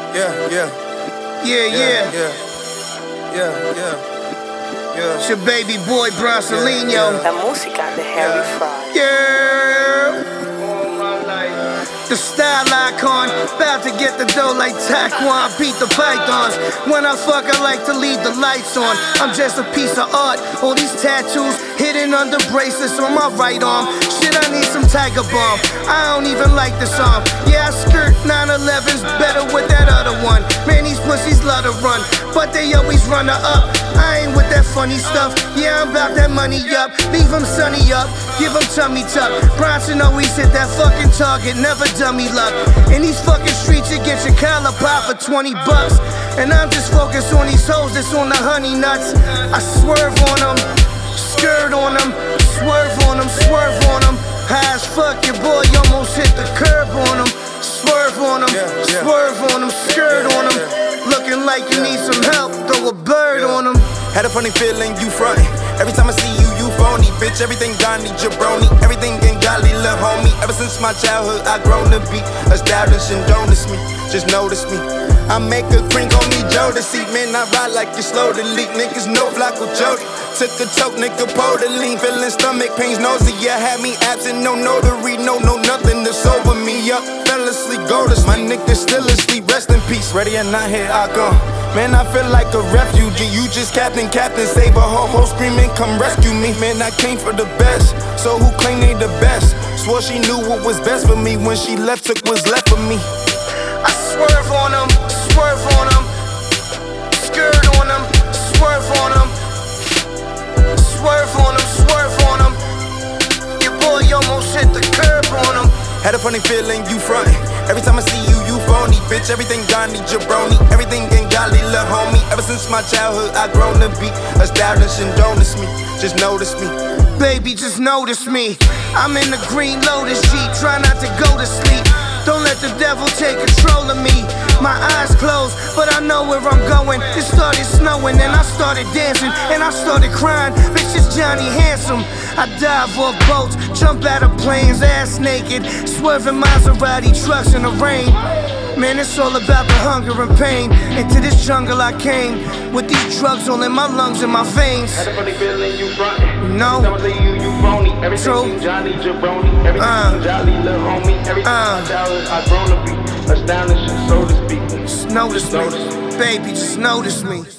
It's your baby boy Bronsolino. La música de Harry Fraud. The style icon, about to get the dough like Taquan, beat the pythons. When I fuck, I like to leave the lights on. I'm just a piece of art. All these tattoos hidden under bracelets on my right arm. Shit, I need some Tiger Balm. I don't even like the song. Yeah, I skirt 911s better with that other one. Man, these pussies love to run, but they always run her up. I ain't with that funny stuff. Yeah, I'm about that money up. Leave them sunny up, give them tummy tuck. Bronson always hit that fucking target, never dummy luck. In these fucking streets, you get your collar pop for 20 bucks. And I'm just focused on these hoes that's on the honey nuts. I swerve on them, skirt on them, swerve on them, swerve on them. High as fuck, your boy almost hit the curb on them. Swerve on them, swerve on them, skirt on them. Looking like you need some help, throw a bird on them. Had a funny feeling you frontin'. Every time I see you, you phony. Bitch, everything Donnie jabroni. Everything getting godly, lil' homie. Ever since my childhood, I grown to be established and don't diss me. Just notice me. I make a cream on me, Jodeci. Man, I ride like you slow to leak. Niggas no Flacco Jody. Took a choke, nigga, pulled a lean. Feeling stomach pains, nosy. Yeah, had me absent, no notary, no nothing to sober me up. Fell asleep, goldless. My nigga still asleep, rest in peace. Ready or not, here I come. Man, I feel like a refugee. You just captain, save a whole screaming, come rescue me. Man, I came for the best, so who claim they the best? Swore she knew what was best for me. When she left, took what's left for me. I swerve on them, swerve on them, skirt on them, swerve on them, swerve on them, swerve on them. Your boy almost hit the curb on them. Had a funny feeling you frontin'. Every time I see you, you phony. Bitch, everything Donnie jabroni. Everything getting godly, lil' homie. Ever since my childhood, I grown to be established and don't diss me. Just notice me. Baby, just notice me. I'm in the green Lotus Jeep, try not to go to sleep. Don't let the devil take control of me. My eyes closed, but I know where I'm going. It started snowing and I started dancing and I started crying. Bitch, it's Johnny Handsome. I dive off boats, jump out of planes, ass naked, swerving Maserati trucks in the rain. Man, it's all about the hunger and pain. Into this jungle I came with these drugs all in my lungs and my veins. Had a funny feeling you frontin'. No. Every time I see you, you phony. Everything True. Johnny jabroni. Everything jolly, lil' homie. Everything my childhood, I grown to be astonished, so to speak. Just notice me, baby, just notice me.